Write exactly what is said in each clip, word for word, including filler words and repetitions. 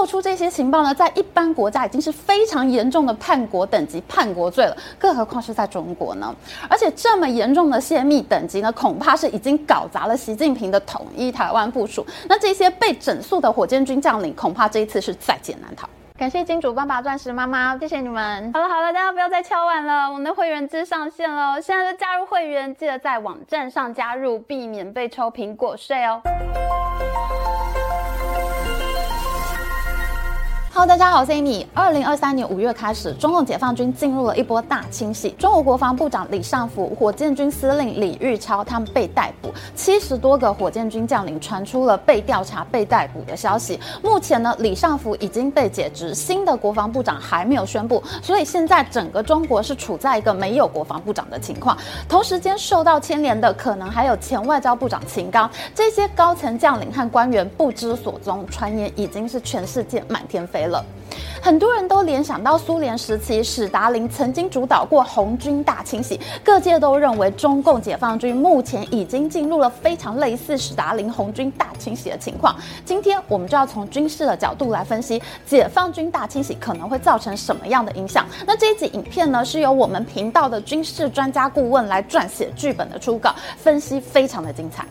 爆出这些情报呢，在一般国家已经是非常严重的叛国等级叛国罪了，更何况是在中国呢？而且这么严重的泄密等级呢，恐怕是已经搞砸了习近平的统一台湾部署。那这些被整肃的火箭军将领，恐怕这一次是在劫难逃。感谢金主爸爸、钻石妈妈，谢谢你们。好了好了，大家不要再敲碗了，我们的会员制上线了，现在就加入会员，记得在网站上加入，避免被抽苹果税哦。Hello， 大家好，我是 Amy。二零二三年五月开始，中共解放军进入了一波大清洗。中国国防部长李尚福、火箭军司令李玉超他们被逮捕，七十多个火箭军将领传出了被调查、被逮捕的消息。目前呢，李尚福已经被解职，新的国防部长还没有宣布，所以现在整个中国是处在一个没有国防部长的情况。同时间受到牵连的，可能还有前外交部长秦刚，这些高层将领和官员不知所踪，传言已经是全世界满天飞了。很多人都联想到苏联时期史达林曾经主导过红军大清洗，各界都认为中共解放军目前已经进入了非常类似史达林红军大清洗的情况。今天我们就要从军事的角度来分析解放军大清洗可能会造成什么样的影响。那这一集影片呢，是由我们频道的军事专家顾问来撰写剧本的初稿，分析非常的精彩。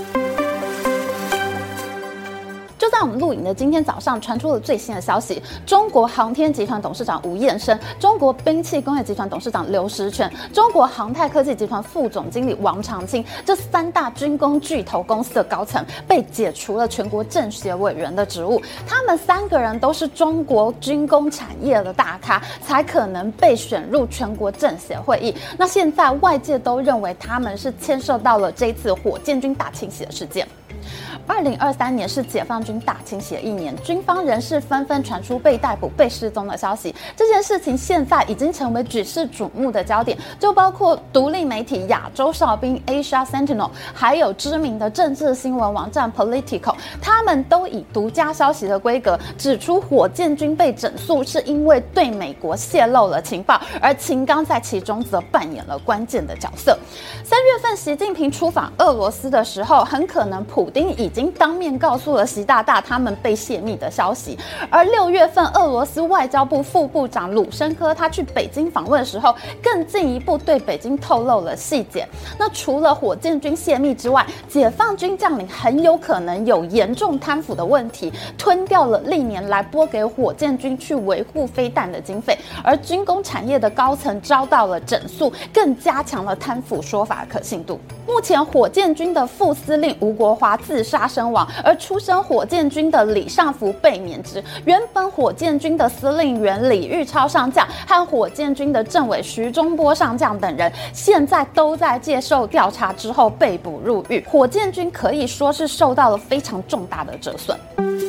就在我们录影的今天早上，传出了最新的消息：中国航天集团董事长吴彦生、中国兵器工业集团董事长刘石泉、中国航太科技集团副总经理王长青这三大军工巨头公司的高层被解除了全国政协委员的职务。他们三个人都是中国军工产业的大咖，才可能被选入全国政协会议。那现在外界都认为他们是牵涉到了这次火箭军大清洗的事件。二零二三年是解放军大清洗的一年，军方人士纷纷传出被逮捕、被失踪的消息。这件事情现在已经成为举世瞩目的焦点，就包括独立媒体亚洲哨兵 Asia Sentinel， 还有知名的政治新闻网站 Politico， 他们都以独家消息的规格指出，火箭军被整肃是因为对美国泄露了情报，而秦刚在其中则扮演了关键的角色。三月份习近平出访俄罗斯的时候，很可能普丁已经当面告诉了习大大他们被泄密的消息。而六月份俄罗斯外交部副部长鲁申科他去北京访问的时候，更进一步对北京透露了细节。那除了火箭军泄密之外，解放军将领很有可能有严重贪腐的问题，吞掉了历年来拨给火箭军去维护飞弹的经费。而军工产业的高层遭到了整肃，更加强了贪腐说法的可信度。目前火箭军的副司令吴国华自杀身亡，而出身火箭军的李尚福被免职。原本火箭军的司令员李玉超上将和火箭军的政委徐中波上将等人，现在都在接受调查之后被捕入狱。火箭军可以说是受到了非常重大的折损。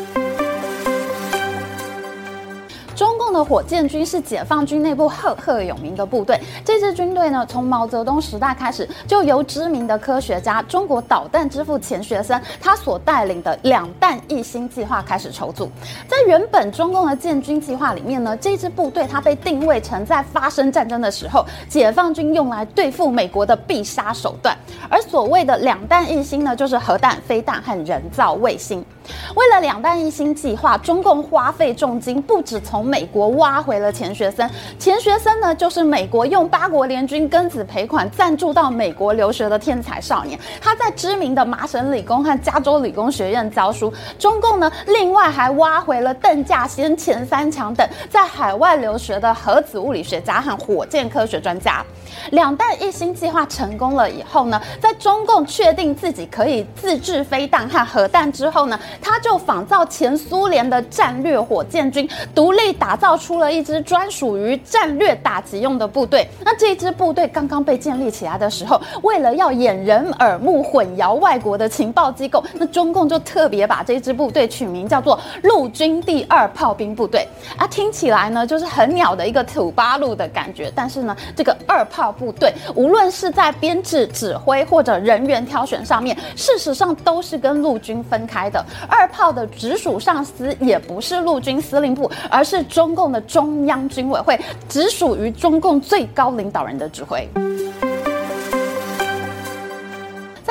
中共的火箭军是解放军内部赫赫有名的部队。这支军队呢，从毛泽东时代开始，就由知名的科学家、中国导弹之父钱学森他所带领的两弹一星计划开始筹组。在原本中共的建军计划里面呢，这支部队它被定位成在发生战争的时候，解放军用来对付美国的必杀手段。而所谓的两弹一星呢，就是核弹、飞弹和人造卫星。为了两弹一星计划，中共花费重金，不止从美国挖回了钱学森。钱学森呢，就是美国用八国联军庚子赔款赞助到美国留学的天才少年。他在知名的麻省理工和加州理工学院教书。中共呢，另外还挖回了邓稼先、钱三强等在海外留学的核子物理学家和火箭科学专家。两弹一星计划成功了以后呢，在中共确定自己可以自制飞弹和核弹之后呢，他就仿造前苏联的战略火箭军，独立打造出了一支专属于战略打击用的部队。那这支部队刚刚被建立起来的时候，为了要掩人耳目、混淆外国的情报机构，那中共就特别把这支部队取名叫做陆军第二炮兵部队啊，听起来呢就是很鸟的一个土八路的感觉。但是呢，这个二炮部队无论是在编制、指挥或者人员挑选上面，事实上都是跟陆军分开的。二炮的直属上司也不是陆军司令部，而是中共的中央军委会，直属于中共最高领导人的指挥。在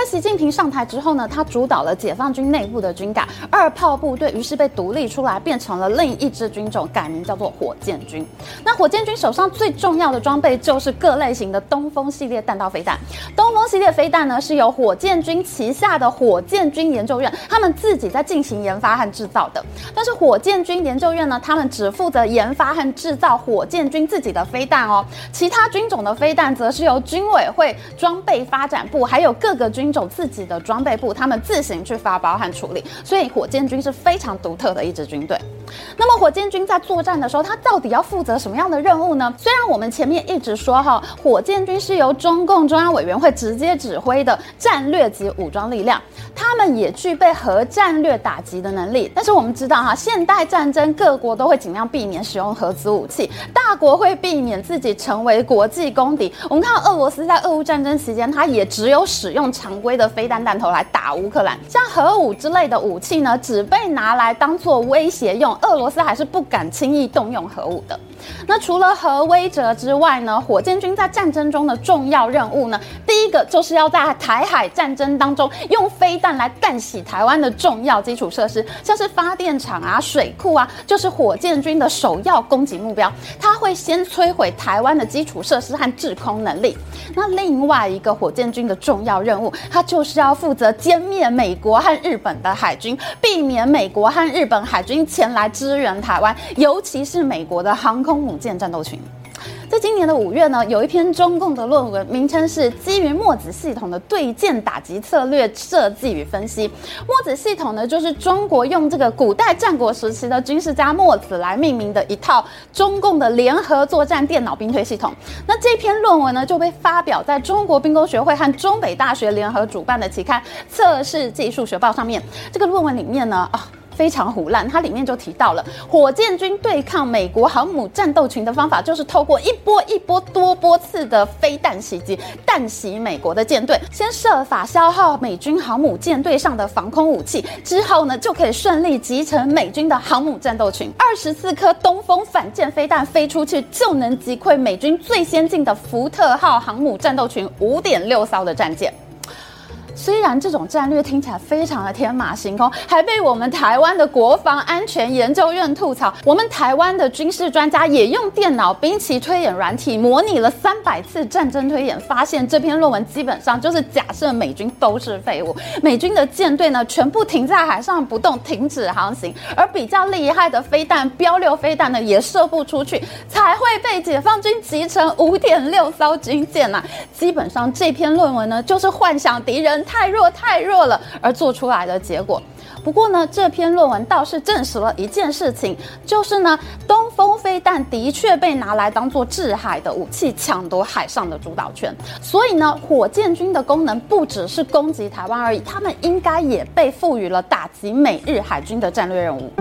习近平上台之后呢，他主导了解放军内部的军改，二炮部队于是被独立出来，变成了另一支军种，改名叫做火箭军。那火箭军手上最重要的装备就是各类型的东风系列弹道飞弹。东风系列飞弹呢，是由火箭军旗下的火箭军研究院他们自己在进行研发和制造的。但是火箭军研究院呢，他们只负责研发和制造火箭军自己的飞弹哦，其他军种的飞弹则是由军委会装备发展部还有各个军种自己的装备部他们自行去发包和处理，所以火箭军是非常独特的一支军队。那么火箭军在作战的时候，他到底要负责什么样的任务呢？虽然我们前面一直说哈，火箭军是由中共中央委员会直接指挥的战略级武装力量，他们也具备核战略打击的能力。但是我们知道哈，现代战争各国都会尽量避免使用核子武器，大国会避免自己成为国际公敌。我们看到俄罗斯在俄乌战争期间，他也只有使用常规的飞弹弹头来打乌克兰，像核武之类的武器呢，只被拿来当作威胁用，俄罗斯还是不敢轻易动用核武的。那除了核威慑之外呢，火箭军在战争中的重要任务呢，第一个就是要在台海战争当中用飞弹来干洗台湾的重要基础设施，像是发电厂啊、水库啊，就是火箭军的首要攻击目标。它会先摧毁台湾的基础设施和制空能力。那另外一个火箭军的重要任务，它就是要负责歼灭美国和日本的海军，避免美国和日本海军前来支援台湾，尤其是美国的航空母舰战斗群。在今年的五月呢，有一篇中共的论文，名称是基于墨子系统的对舰打击策略设计与分析。墨子系统呢，就是中国用这个古代战国时期的军事家墨子来命名的一套中共的联合作战电脑兵推系统。那这篇论文呢，就被发表在中国兵工学会和中北大学联合主办的期刊《测试技术学报》上面。这个论文里面呢，啊。非常胡乱，它里面就提到了火箭军对抗美国航母战斗群的方法，就是透过一波一波多波次的飞弹袭击，弹袭美国的舰队，先设法消耗美军航母舰队上的防空武器，之后呢就可以顺利击沉美军的航母战斗群。二十四颗东风反舰飞弹飞出去，就能击溃美军最先进的福特号航母战斗群五点六艘的战舰。虽然这种战略听起来非常的天马行空，还被我们台湾的国防安全研究院吐槽，我们台湾的军事专家也用电脑兵棋推演软体模拟了三百次战争推演，发现这篇论文基本上就是假设美军都是废物，美军的舰队呢全部停在海上不动，停止航行，而比较厉害的飞弹标六飞弹呢也射不出去，才会被解放军击沉五点六艘军舰啊。基本上这篇论文呢就是幻想敌人太弱太弱了而做出来的结果。不过呢，这篇论文倒是证实了一件事情，就是呢，东风飞弹的确被拿来当作制海的武器，抢夺海上的主导权。所以呢，火箭军的功能不只是攻击台湾而已，他们应该也被赋予了打击美日海军的战略任务。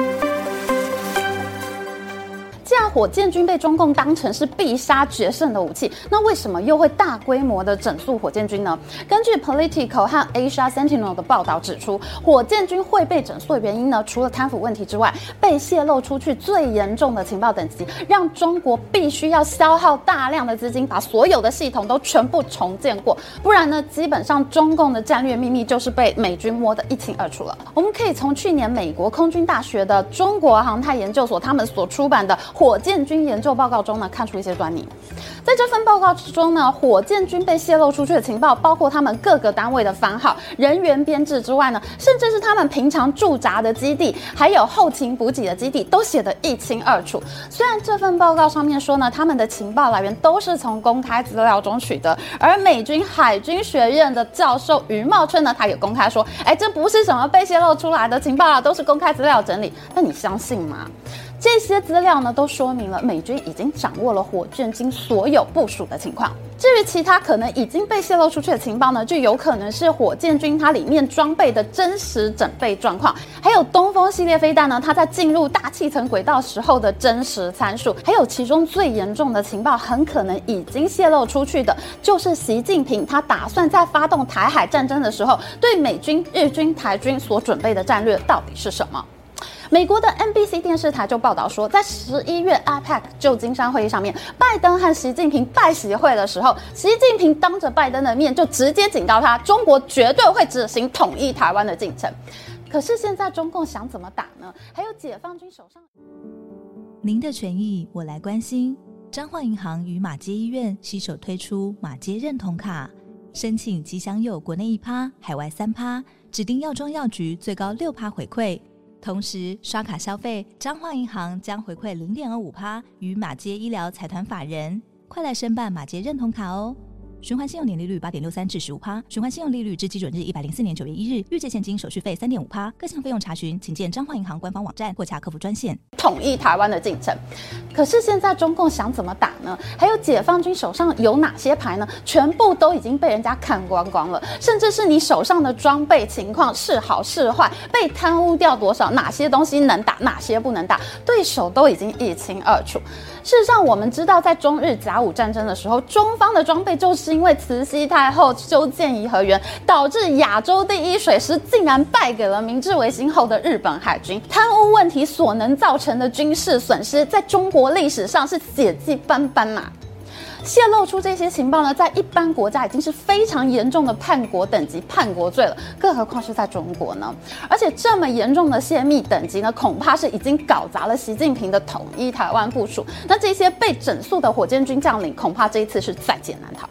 既然火箭军被中共当成是必杀决胜的武器，那为什么又会大规模的整肃火箭军呢？根据 Politico 和 Asia Sentinel 的报道指出，火箭军会被整肃的原因呢，除了贪腐问题之外，被泄露出去最严重的情报等级，让中国必须要消耗大量的资金，把所有的系统都全部重建过，不然呢，基本上中共的战略秘密就是被美军摸得一清二楚了。我们可以从去年美国空军大学的中国航太研究所他们所出版的火箭军研究报告中呢，看出一些端倪。在这份报告之中呢，火箭军被泄露出去的情报，包括他们各个单位的番号、人员编制之外呢，甚至是他们平常驻扎的基地，还有后勤补给的基地，都写得一清二楚。虽然这份报告上面说呢，他们的情报来源都是从公开资料中取得，而美军海军学院的教授余茂春呢，他也公开说，哎，这不是什么被泄露出来的情报啊，都是公开资料整理。那你相信吗？这些资料呢，都说明了美军已经掌握了火箭军所有部署的情况。至于其他可能已经被泄露出去的情报呢，就有可能是火箭军它里面装备的真实整备状况，还有东风系列飞弹呢，它在进入大气层轨道时候的真实参数，还有其中最严重的情报，很可能已经泄露出去的，就是习近平他打算在发动台海战争的时候，对美军、日军、台军所准备的战略到底是什么。 美国的 N B C 电视台就报道说，在十一月 A P E C 旧金山会议上面，拜登和习近平拜习会的时候，习近平当着拜登的面就直接警告他，中国绝对会执行统一台湾的进程。可是现在中共想怎么打呢？还有解放军手上， 您的权益我来关心。彰化银行与马偕医院携手推出马偕认同卡，申请即享有国内一趴、海外三趴，指定药妆药局最高六趴回馈。同时刷卡消费，彰化银行将回馈 零点二五趴 与马偕医疗财团法人。快来申办马偕认同卡哦！循环信用年利率 八点六三 至 十五趴， 循环信用利率至基准日一百零四年九月一日，预借现金手续费 三点五趴， 各项费用查询请见彰化银行官方网站或洽客服专线。 统一台湾的进程。可是现在中共想怎么打呢？还有解放军手上有哪些牌呢？全部都已经被人家看光光了，甚至是你手上的装备情况是好是坏，被贪污掉多少，哪些东西能打，哪些不能打，对手都已经一清二楚。事实上，我们知道在中日甲午战争的时候，中方的装备就是因为慈禧太后修建颐和园，导致亚洲第一水师竟然败给了明治维新后的日本海军。贪污问题所能造成的军事损失，在中国历史上是血迹斑斑嘛。泄露出这些情报呢，在一般国家已经是非常严重的叛国等级叛国罪了，更何况是在中国呢？而且这么严重的泄密等级呢，恐怕是已经搞砸了习近平的统一台湾部署。那这些被整肃的火箭军将领，恐怕这一次是在劫难逃。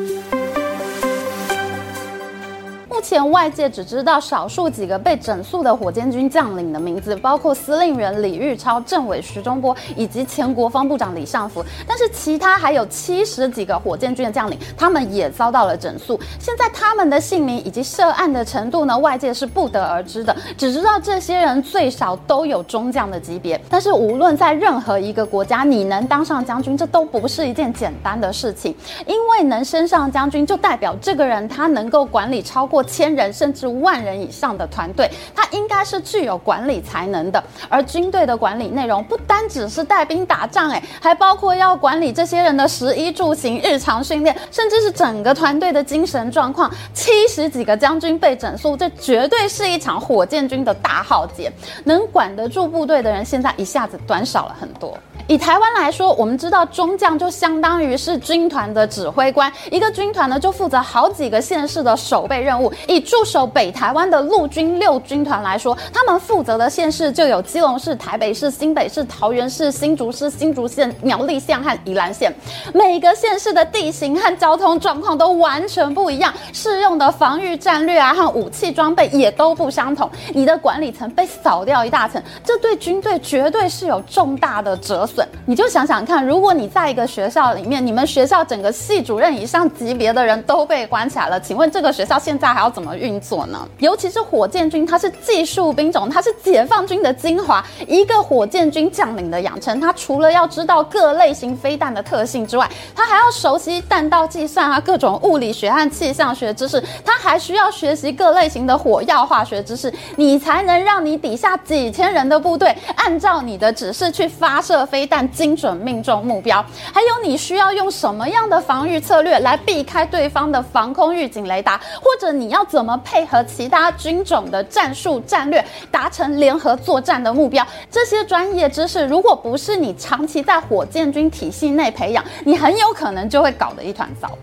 目前外界只知道少数几个被整肃的火箭军将领的名字，包括司令员李玉超、政委徐忠波以及前国防部长李尚福。但是其他还有七十几个火箭军的将领，他们也遭到了整肃。现在他们的姓名以及涉案的程度呢，外界是不得而知的，只知道这些人最少都有中将的级别。但是无论在任何一个国家，你能当上将军，这都不是一件简单的事情，因为能升上将军，就代表这个人他能够管理超过千人甚至万人以上的团队，他应该是具有管理才能的。而军队的管理内容不单只是带兵打仗，哎，还包括要管理这些人的食衣住行、日常训练，甚至是整个团队的精神状况。七十几个将军被整肃，这绝对是一场火箭军的大浩劫。能管得住部队的人，现在一下子短少了很多。以台湾来说，我们知道中将就相当于是军团的指挥官，一个军团呢就负责好几个县市的守备任务。以驻守北台湾的陆军六军团来说，他们负责的县市就有基隆市、台北市、新北市、桃园市、新竹市、新竹县、苗栗县和宜兰县。每个县市的地形和交通状况都完全不一样，适用的防御战略啊和武器装备也都不相同。你的管理层被扫掉一大层，这对军队绝对是有重大的折损。你就想想看，如果你在一个学校里面，你们学校整个系主任以上级别的人都被关起来了，请问这个学校现在还要怎么运作呢？尤其是火箭军，它是技术兵种，它是解放军的精华。一个火箭军将领的养成，他除了要知道各类型飞弹的特性之外，他还要熟悉弹道计算啊，各种物理学和气象学知识，他还需要学习各类型的火药化学知识，你才能让你底下几千人的部队按照你的指示去发射飞弹，精准命中目标。还有你需要用什么样的防御策略来避开对方的防空预警雷达，或者你要怎么配合其他军种的战术战略，达成联合作战的目标。这些专业知识，如果不是你长期在火箭军体系内培养，你很有可能就会搞得一团糟。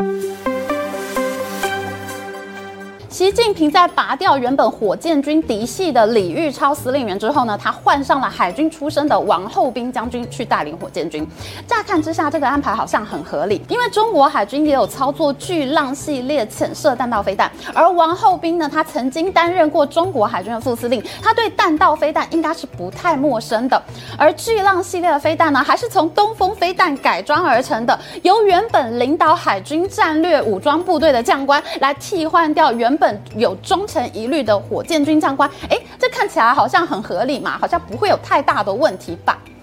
习近平在拔掉原本火箭军嫡系的李玉超司令员之后呢，他换上了海军出身的王厚斌将军去带领火箭军。乍看之下，这个安排好像很合理，因为中国海军也有操作巨浪系列潜射弹道飞弹，而王厚斌呢，他曾经担任过中国海军的副司令，他对弹道飞弹应该是不太陌生的。而巨浪系列的飞弹呢，还是从东风飞弹改装而成的，由原本领导海军战略武装部队的将官来替换掉原本有忠诚疑虑的火箭军将官。诶，这看起来好像很合理嘛，好像不会有太大的问题吧。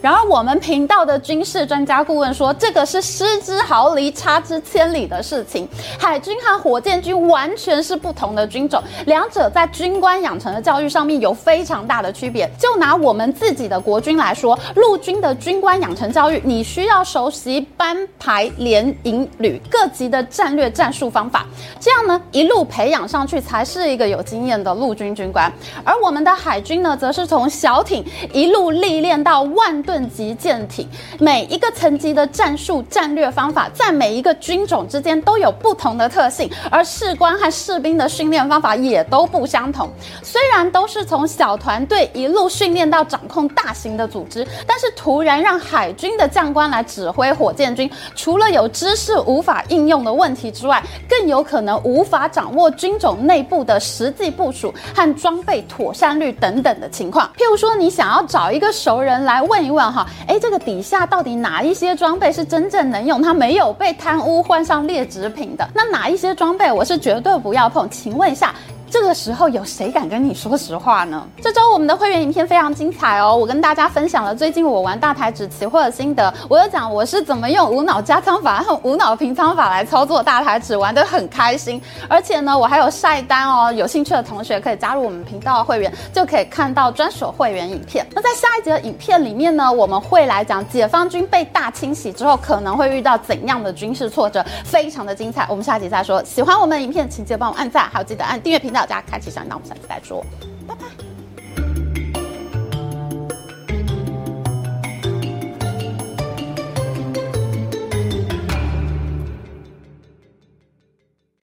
然而我们频道的军事专家顾问说，这个是失之毫厘差之千里的事情。海军和火箭军完全是不同的军种，两者在军官养成的教育上面有非常大的区别。就拿我们自己的国军来说，陆军的军官养成教育，你需要熟悉班排连营旅各级的战略战术方法，这样呢一路培养上去才是一个有经验的陆军军官。而我们的海军呢，则是从小艇一路历练到万吨级舰艇，每一个层级的战术战略方法在每一个军种之间都有不同的特性，而士官和士兵的训练方法也都不相同。虽然都是从小团队一路训练到掌控大型的组织，但是突然让海军的将官来指挥火箭军，除了有知识无法应用的问题之外，更有可能无法掌握军种内部的实际部署和装备妥善率等等的情况。譬如说，你想要找一个熟人来问一问哈，哎，这个底下到底哪一些装备是真正能用，它没有被贪污换上劣质品的？那哪一些装备我是绝对不要碰？请问一下，这个时候有谁敢跟你说实话呢？这周我们的会员影片非常精彩哦，我跟大家分享了最近我玩大台指期货的心得，我有讲我是怎么用无脑加仓法和无脑平仓法来操作大台指，玩得很开心。而且呢，我还有晒单哦，有兴趣的同学可以加入我们频道的会员，就可以看到专属会员影片。那在下一集的影片里面呢，我们会来讲解放军被大清洗之后可能会遇到怎样的军事挫折，非常的精彩。我们下集再说。喜欢我们的影片，请记得帮我按赞，还有记得按订阅频道，加开启小铃铛。我们下次再说，拜拜。